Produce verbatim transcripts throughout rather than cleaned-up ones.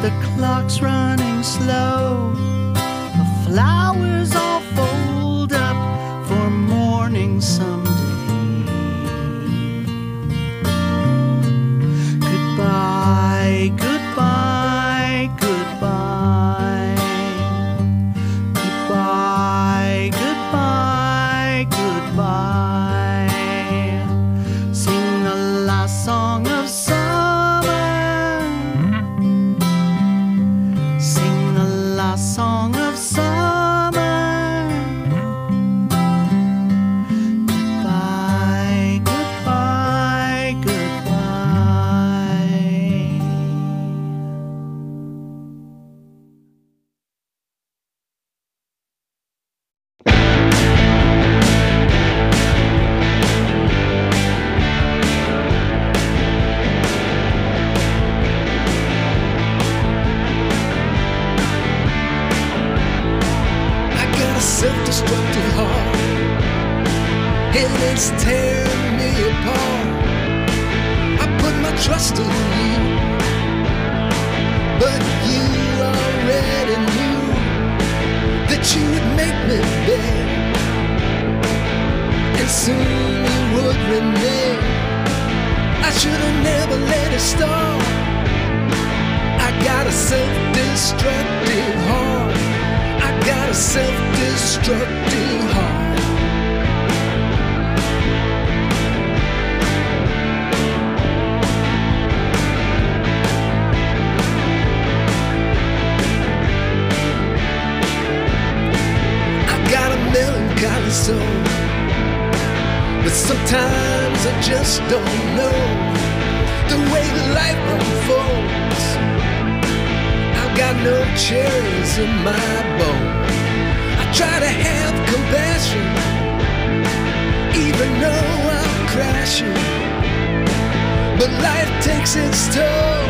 the clock's running slow. The flowers all fold up for morning someday. Goodbye, goodbye, goodbye. Goodbye, goodbye, goodbye. Sing the last song of summer. Sing the last song of summer. Goodbye, goodbye, goodbye. I got a self-destructive heart, and it's tearing me apart. I put my trust in you, but you already knew that you would make me beg, and soon you would renege. I should have never let it start. I got a self-destructive heart. I got a self-destructive heart. I got a melancholy soul, but sometimes I just don't know the way life unfolds. I've got no cherries in my bowl. I try to have compassion, even though I'm crashing, but life takes its toll.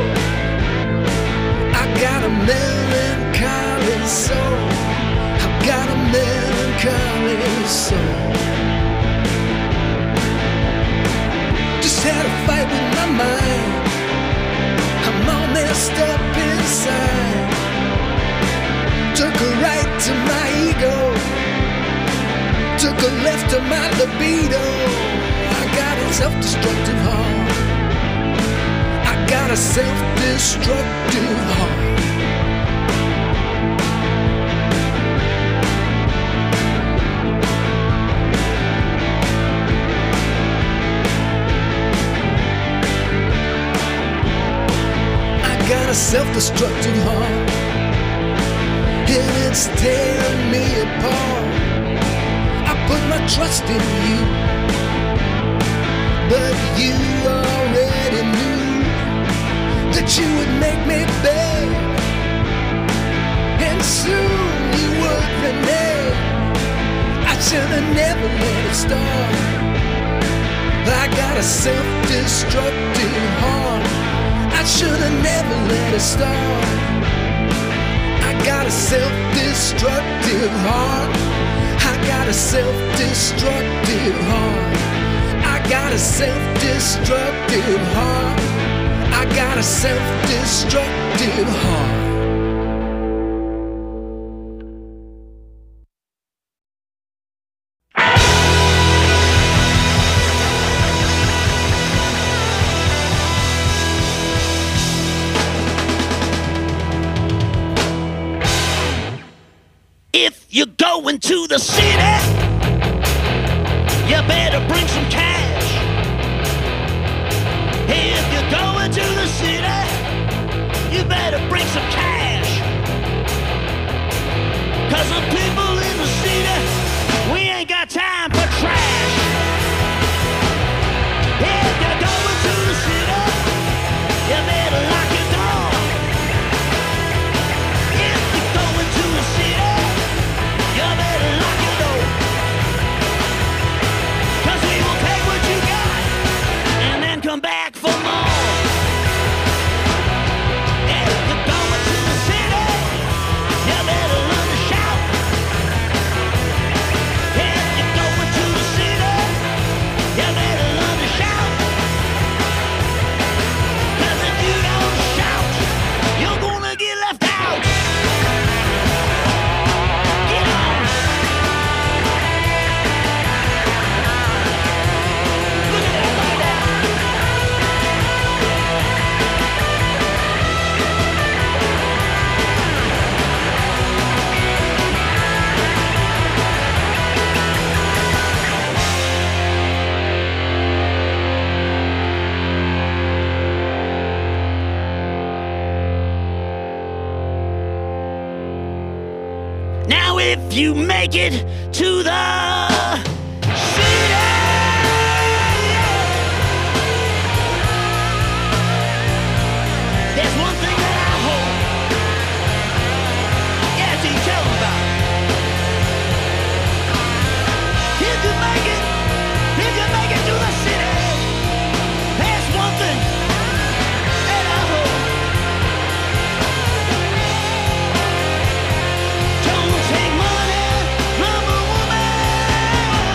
I got a melancholy soul. I've got a melancholy soul. Just had a fight with my mind. I'm all messed up inside. Took a right to my ego, took a left to my libido. I got a self-destructive heart. I got a self-destructive heart. I got a self-destructive heart, and it's tearing me apart. I put my trust in you, but you already knew that you would make me beg, and soon you would renege. I should have never let it start. I got a self-destructive heart. I should have never let it start. I got a self-destructive heart. I got a self-destructive heart. I got a self-destructive heart. I got a self-destructive heart. If you're going to the city, you better bring some cash. If you're going to the city, you better bring some cash. Cause the people in the city, we ain't got time for trash. If you're going to the city, you better lock your door. If you're going to the city, you better lock your door. Cause we will take what you got and then come back for more. Now if you make it to the city, there's one thing that I hope. Yeah, see, tell them about it. If you make it, if you make it to the city, there's one thing that I hope. Don't take money from a woman.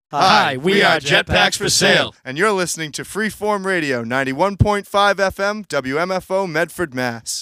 Hi, we are Jetpacks for Sale. And you're listening to Freeform Radio, ninety-one point five F M, W M F O, Medford, Mass.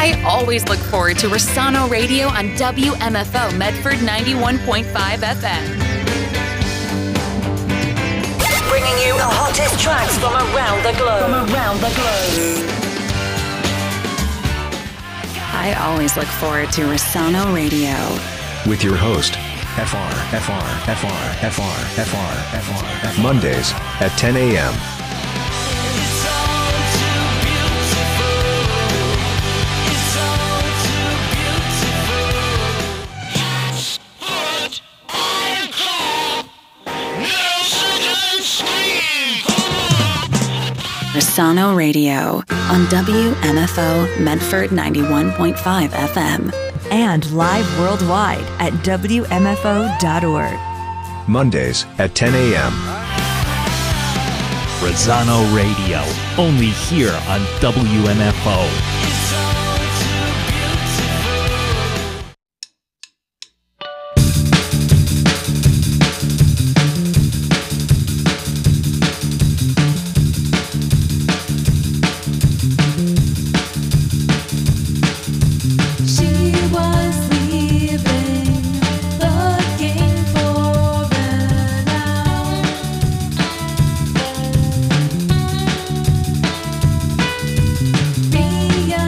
I always look forward to Rossano Radio on W M F O Medford ninety-one point five F M. Bringing you the hottest tracks from around the globe. From around the globe. I always look forward to Rossano Radio. With your host, F R, F R, F R, F R, F R, F R, F R. Mondays at ten a.m. Rossano Radio on W M F O Medford ninety-one point five F M. And live worldwide at W M F O dot org. Mondays at ten a.m. Rossano Radio, only here on W M F O. Be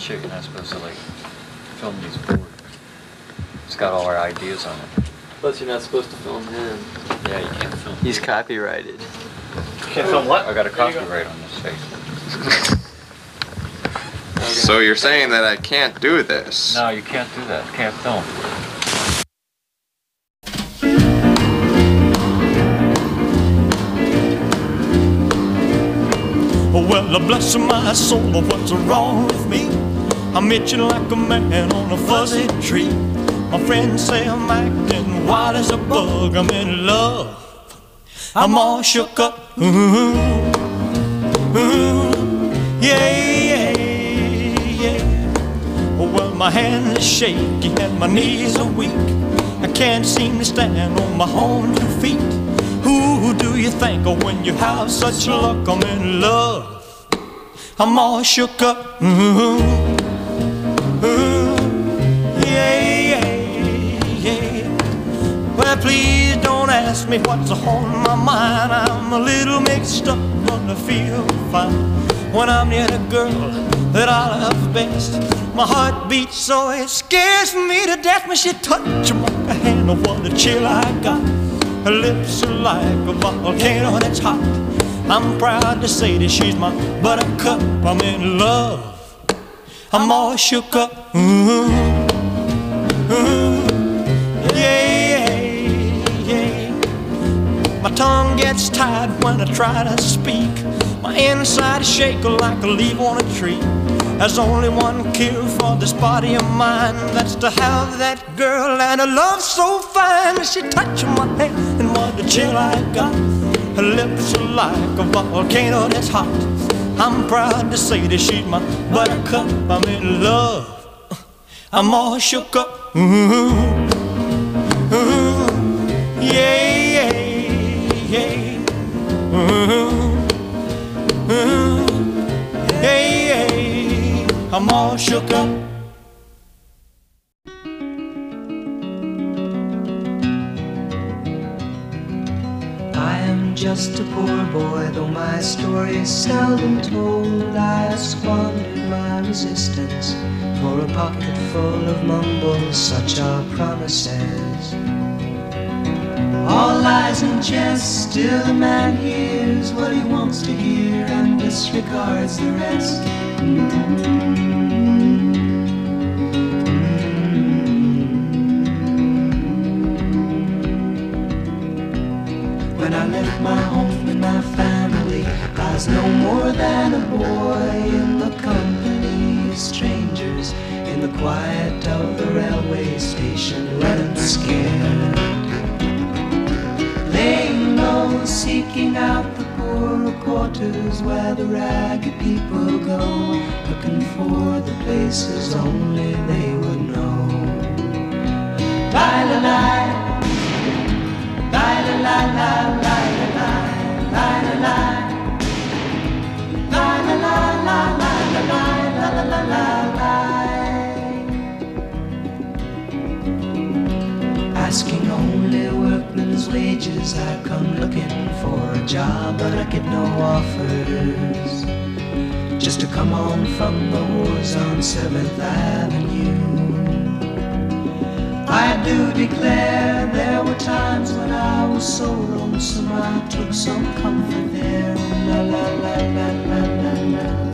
chick, you're not supposed to like film these board. It's got all our ideas on it. Plus, you're not supposed to film him. Yeah, you can't film. He's copyrighted. You can't film what? I got a copyright on this face. So you're saying that I can't do this? No, you can't do that. You can't film. Well, bless my soul, what's wrong with me? I'm itching like a man on a fuzzy tree. My friends say I'm acting wild as a bug. I'm in love. I'm all shook up. Ooh, ooh, yeah, yeah, yeah. Well, my hands are shaky and my knees are weak. I can't seem to stand on my own two feet. Who do you think of when you have such luck? I'm in love. I'm all shook up. Ooh, ooh, yeah, yeah, yeah. Well, please don't ask me what's on my mind. I'm a little mixed up, but I feel fine when I'm near the girl that I love best. My heart beats so it scares me to death when she touches my hand. Oh, what a chill I got. Her lips are like a volcano that's hot. I'm proud to say that she's my buttercup. I'm in love. I'm all shook up. Ooh, ooh, yeah, yeah. My tongue gets tied when I try to speak. My inside is shaking like a leaf on a tree. There's only one cure for this body of mine. That's to have that girl and a love so fine. She touched my hand and what a chill I got. Her lips are like a volcano that's hot. I'm proud to say that she's my buttercup. I'm in love. I'm all shook up. Ooh, ooh, yeah, yeah, yeah. Ooh, ooh, yeah, yeah. I'm all shook up. Just a poor boy, though my story is seldom told. I squandered my resistance for a pocket full of mumbles, such are promises. All lies and jest, still a man hears what he wants to hear and disregards the rest. When I left my home and my family, I was no more than a boy in the company of strangers, in the quiet of the railway station, running scared, laying low, seeking out the poorer quarters where the ragged people go, looking for the places only they would know. Lie-la-lie, lie la la la la la la la la la la la la la la la. Asking only workmen's wages, I come looking for a job, but I get no offers. Just to come on from the wars on Seventh Avenue. I do declare there were times when I was so lonesome I took some comfort there. La la la la la la la.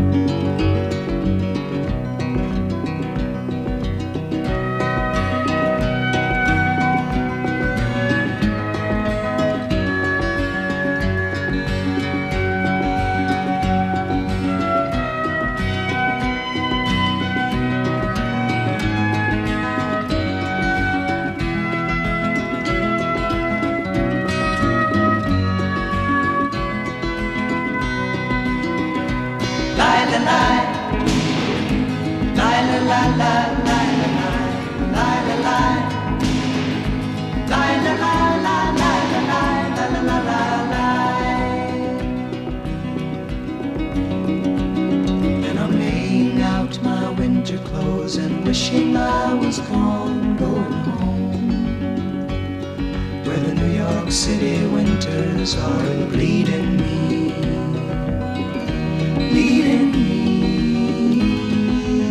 Wishing I was gone, going home, where the New York City winters are bleeding me, bleeding me.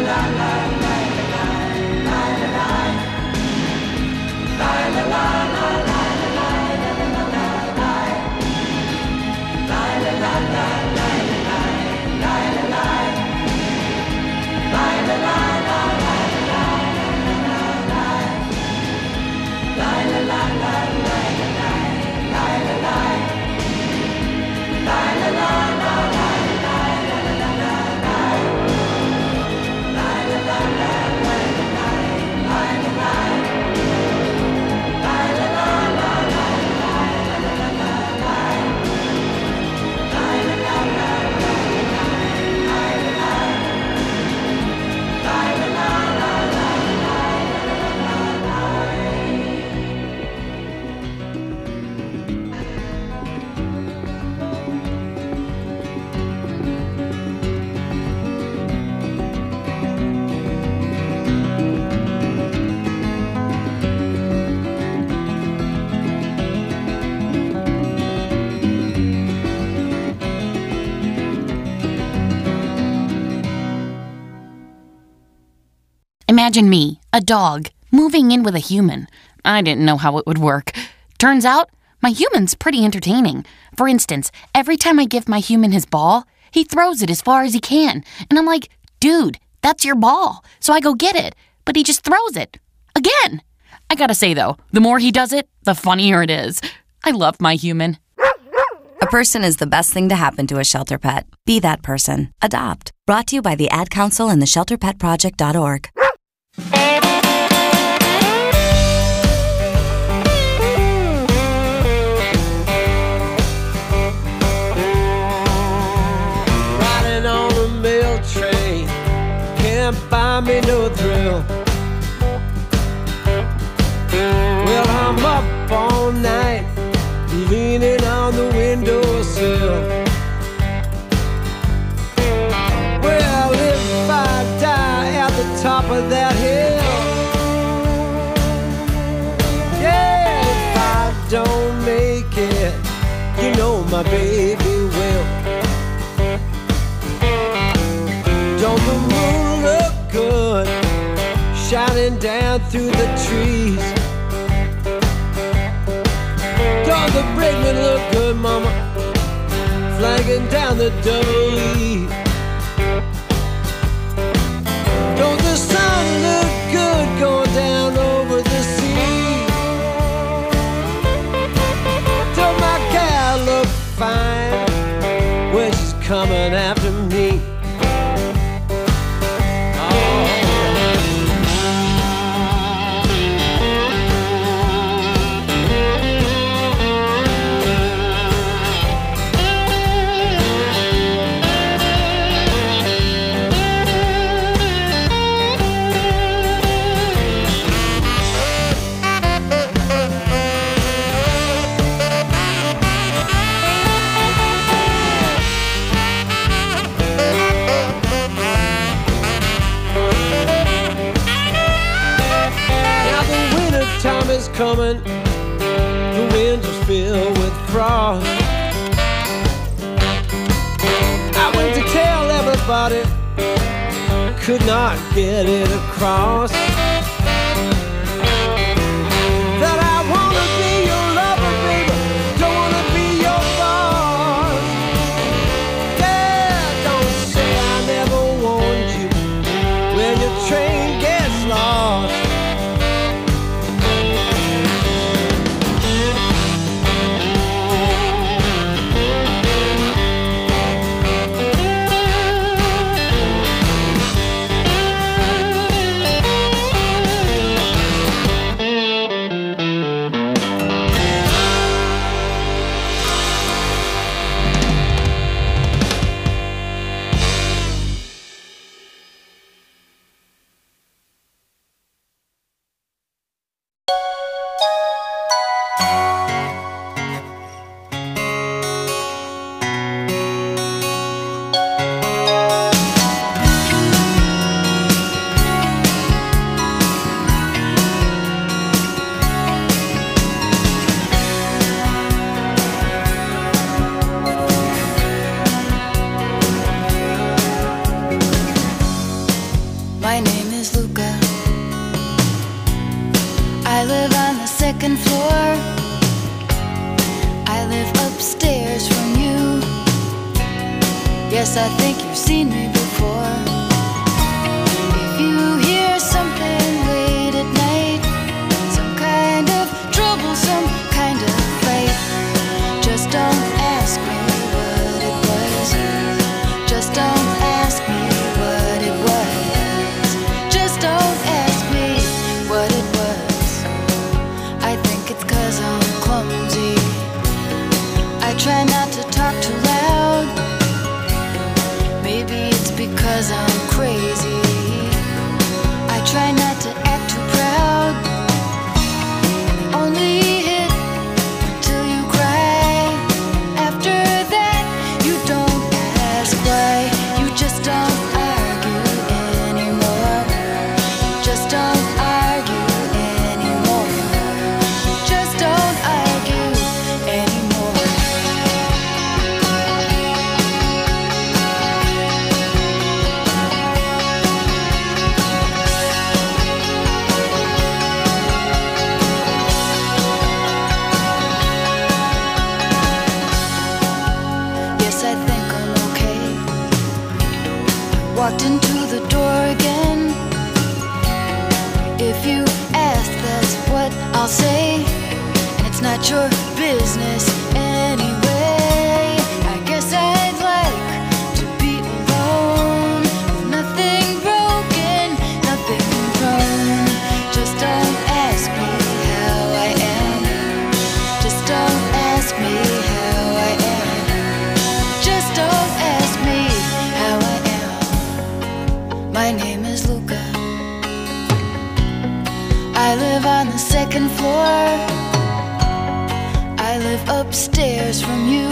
Imagine me, a dog, moving in with a human. I didn't know how it would work. Turns out, my human's pretty entertaining. For instance, every time I give my human his ball, he throws it as far as he can. And I'm like, dude, that's your ball. So I go get it. But he just throws it. Again. I gotta say, though, the more he does it, the funnier it is. I love my human. A person is the best thing to happen to a shelter pet. Be that person. Adopt. Brought to you by the Ad Council and the shelter pet project dot org. Riding on a mail train, can't buy me no thrill. Well, I'm up all night, leaning on the windowsill. Well, if I die at the top of that hill, yeah, if I don't make it, you know my baby will. Don't the moon look good, shining down through the trees? Don't the brakeman look good, mama, flagging down the double E? Don't the sun look good going down over the sea? Don't my gal look fine when she's coming after me? Time is coming, the winds are filled with frost. I went to tell everybody, could not get it across, that I wanna be your lover, baby, don't wanna be your boss. Yeah, don't say I never warned you when your train gets lost. Yes, I think you've seen me before. If you hear something late at night, some kind of trouble, some kind of fight, just don't ask me what it was. Just don't ask me what it was. Just don't ask me what it was. I think it's 'cause I'm clumsy. I try not to talk too loud. Maybe it's because I'm crazy. I try not to act too proud. Only hit till you cry. After that, you don't ask why. You just don't argue anymore. Just don't argue anymore. Just don't argue anymore. Yes, I think I'm okay. Walked into the door again. If you ask, that's what I'll say. And it's not your business anyway. I guess I'd like to be alone. With nothing broken, nothing wrong. Just don't ask me how I am. Just don't ask me how I am. Just don't ask me how I am. My name is Luca. I live on the second floor. I live upstairs from you.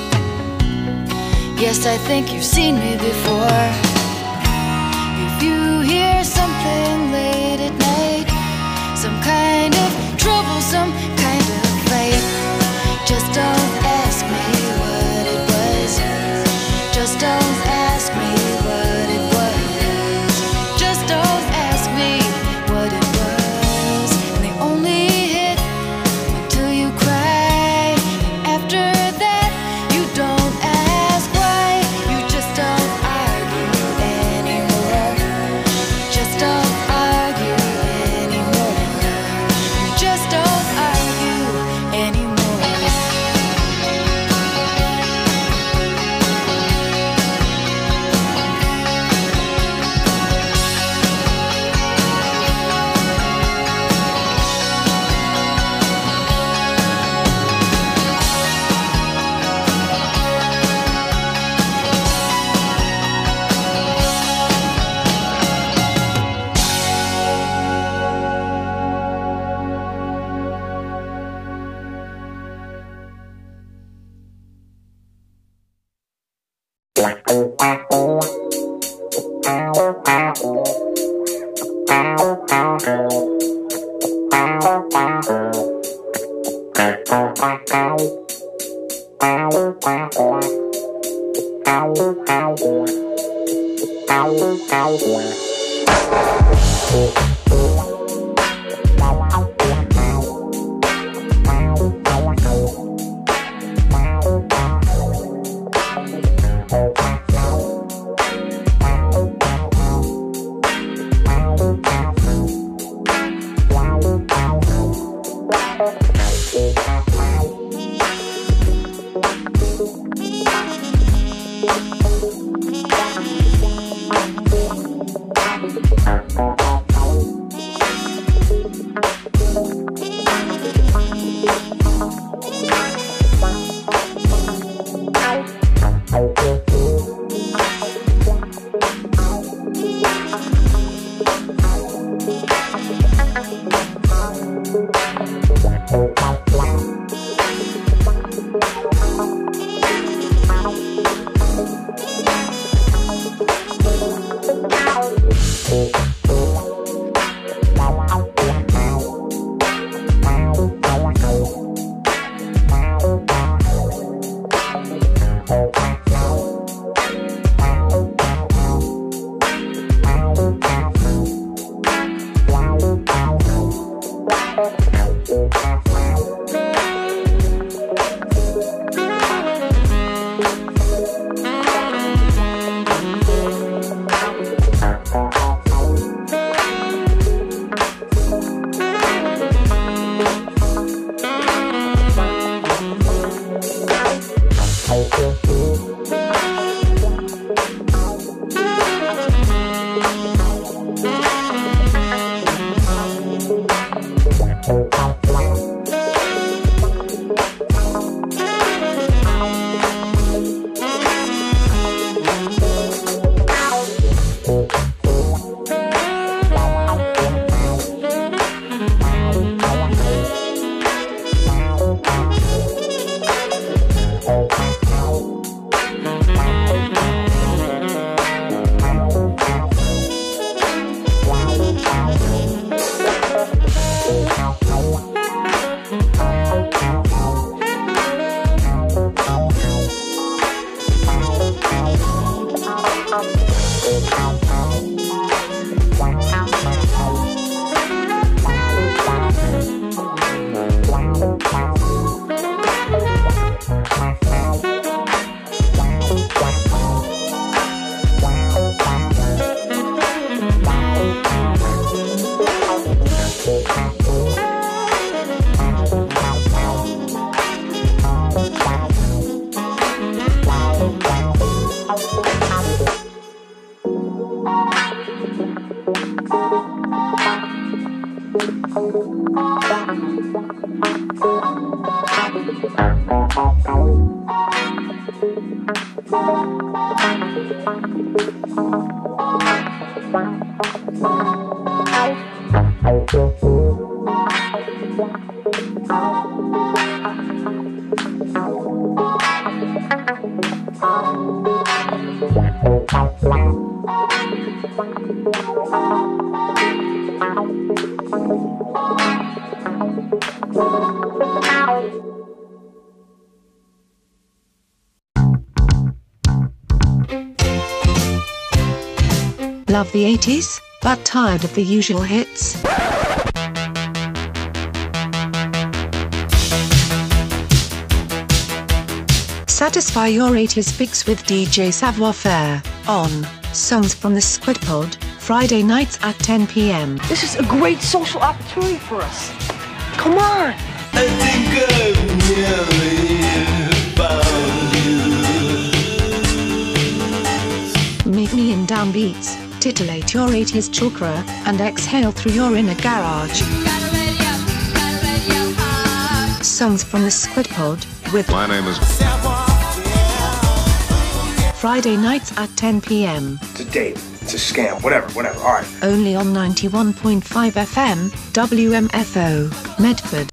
Yes, I think you've seen me before. If you hear something late at night, some kind of trouble, some kind of fight, just don't ask me what it was. Just don't ask me what it was. Just don't ask me what it was. And they only hit until you cry. After that, you don't ask why. You just don't argue anymore. Just don't argue anymore. You just don't argue anymore. Love the eighties, but tired of the usual hits? Satisfy your eighties fix with D J Savoir Faire on Songs from the Squid Pod, Friday nights at ten p m. This is a great social opportunity for us. Come on! I think I've nearly found you. Meet me in downbeats, titillate your eighties chakra, and exhale through your inner garage. Songs from the Squid Pod, with My name is Friday nights at ten p m. It's a date. It's a scam. Whatever, whatever. All right. Only on ninety-one point five F M, W M F O, Medford.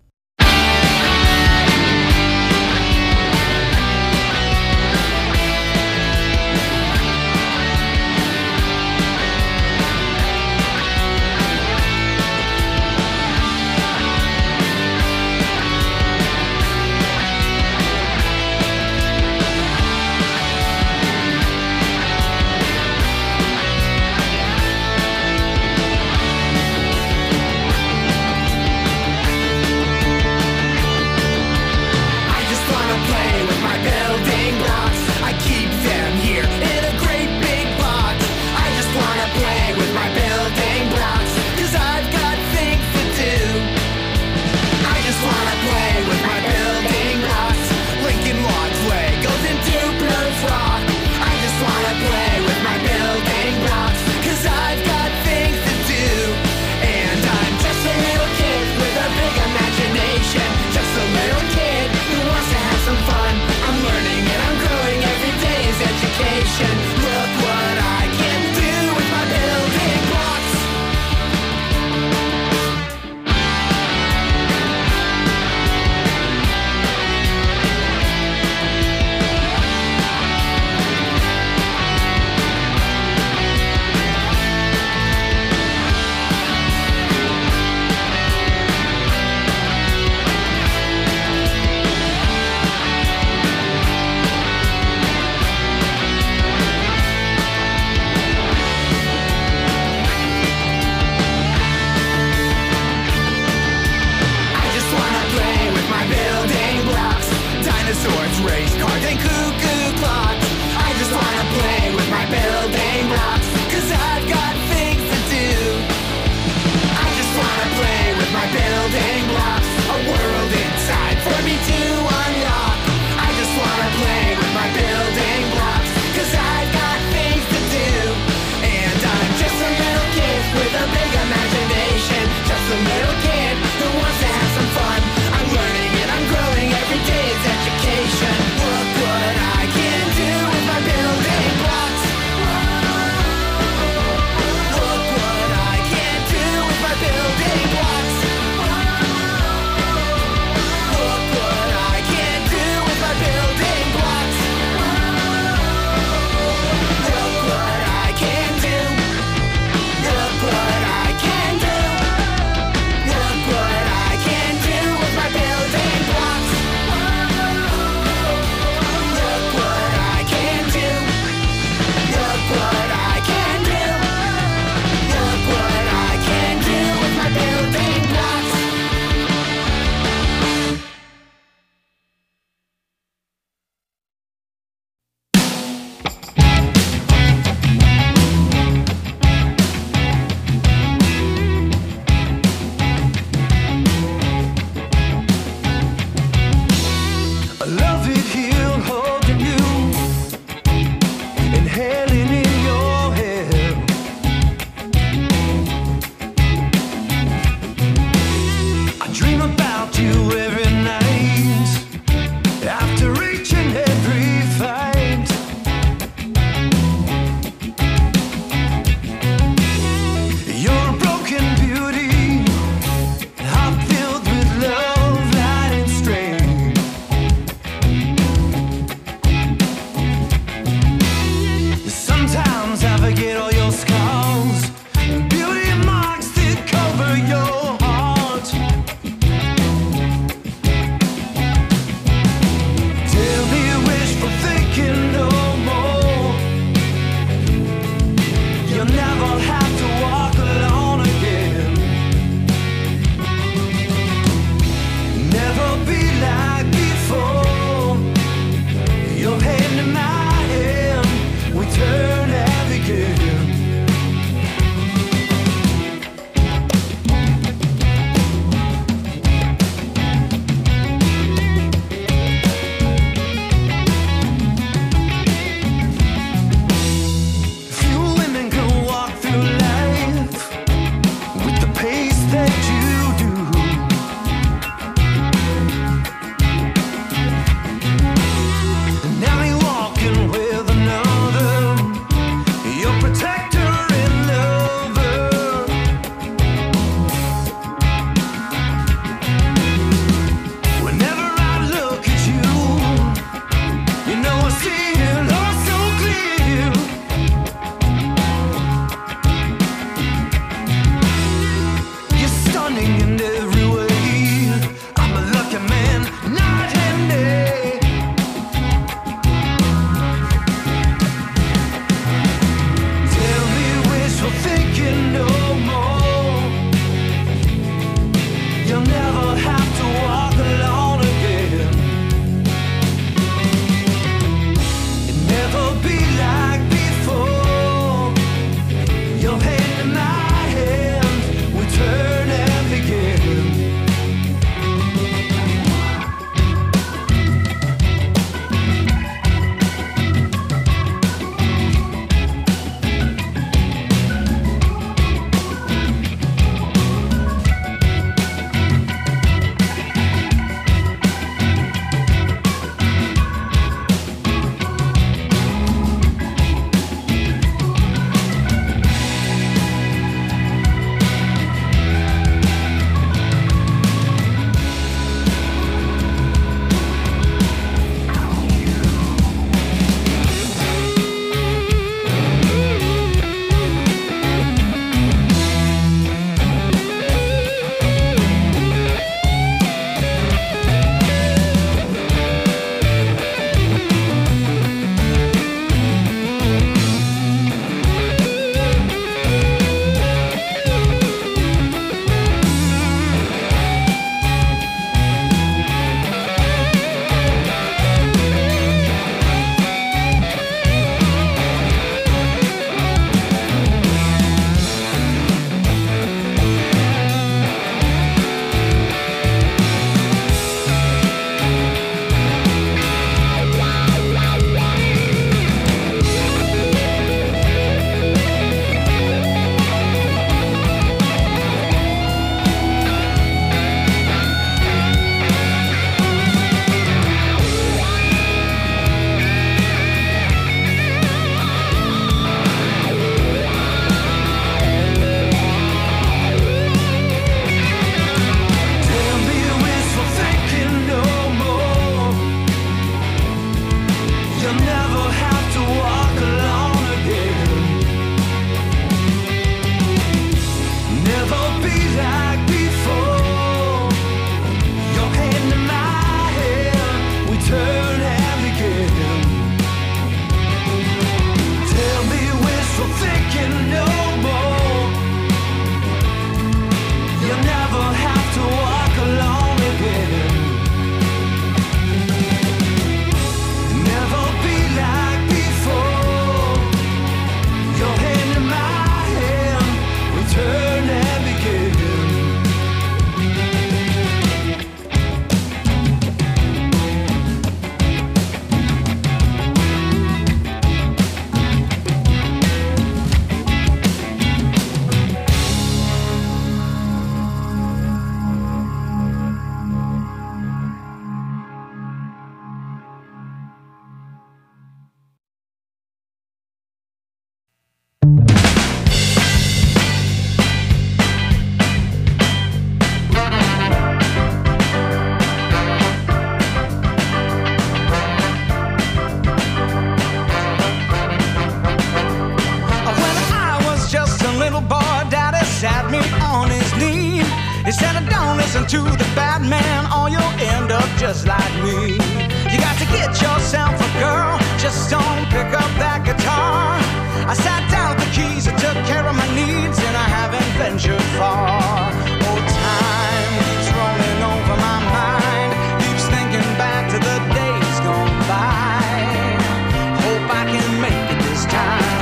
said, don't listen to the bad man or you'll end up just like me. You got to get yourself a girl, just don't pick up that guitar. I sat down with the keys and took care of my needs, and I haven't ventured far. Oh, time keeps rolling over my mind, keeps thinking back to the days gone by. Hope I can make it this time.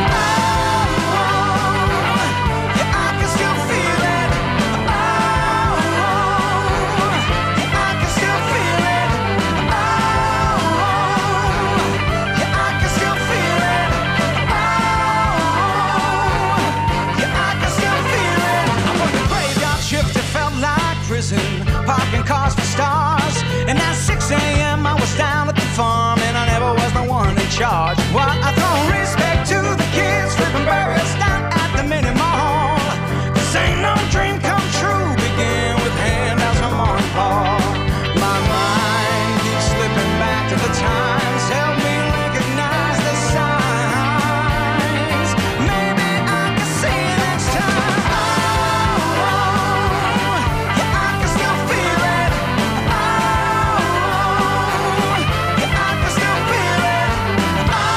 Parking cars for stars. And at six a.m. I was down at the farm, and I never was the one in charge. Well, I throw respect to the kids flipping burgers down at the mini mall. This ain't no dream come true, begin with handouts from Mom and Paul. My mind keeps slipping back to the times, help me recognize the signs. Maybe I can see you next time. Oh,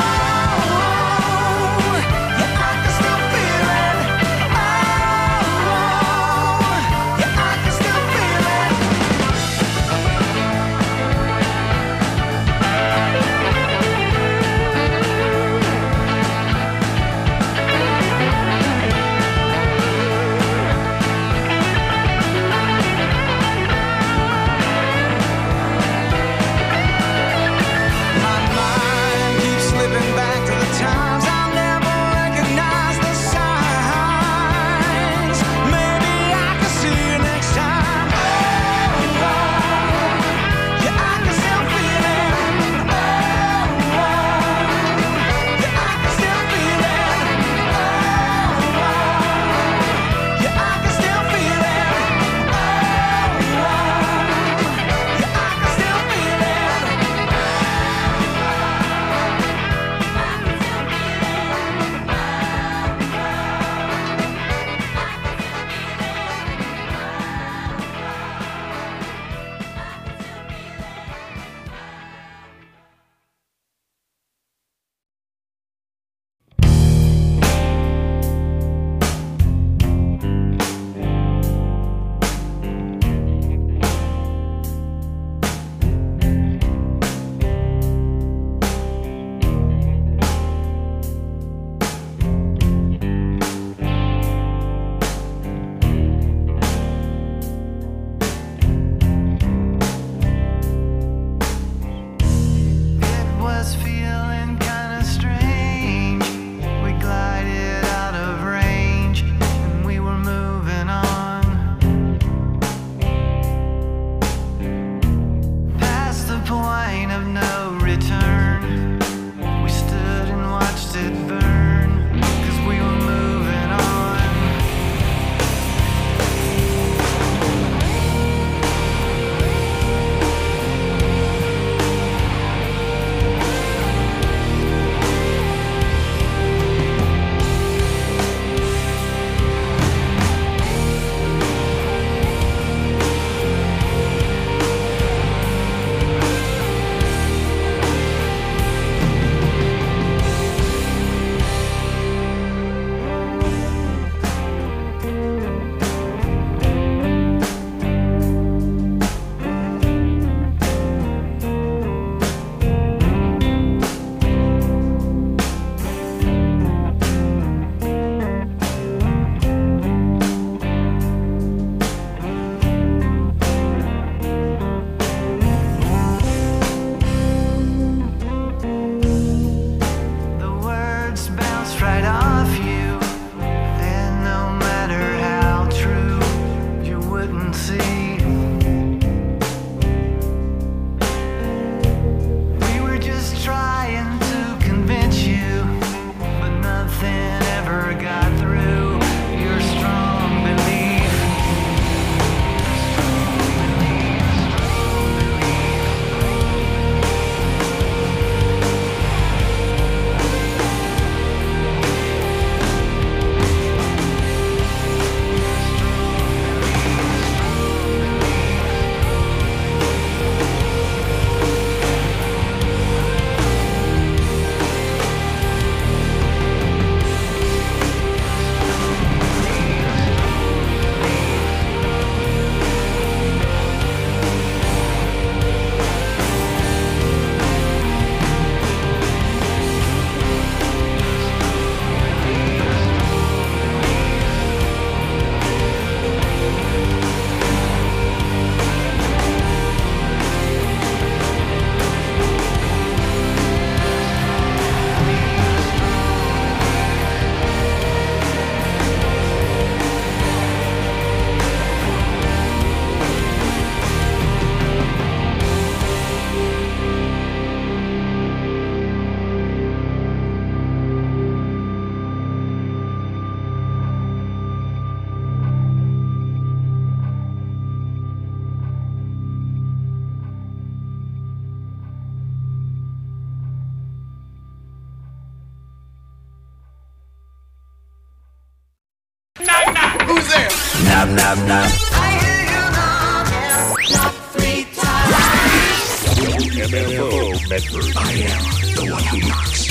Knock, knock, knock. I hear you knock. Knock three times. W M F O Medford. I am the one who knocks.